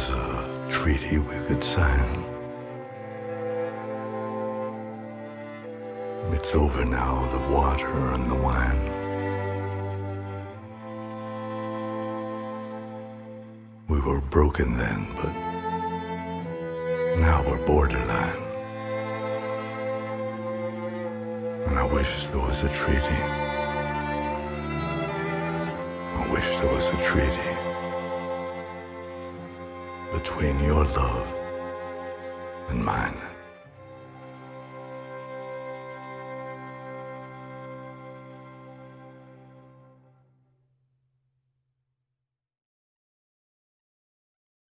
was a treaty we could sign. It's over now, the water and the wine. We were broken then, but now we're borderline. And I wish there was a treaty. I wish there was a treaty between your love and mine.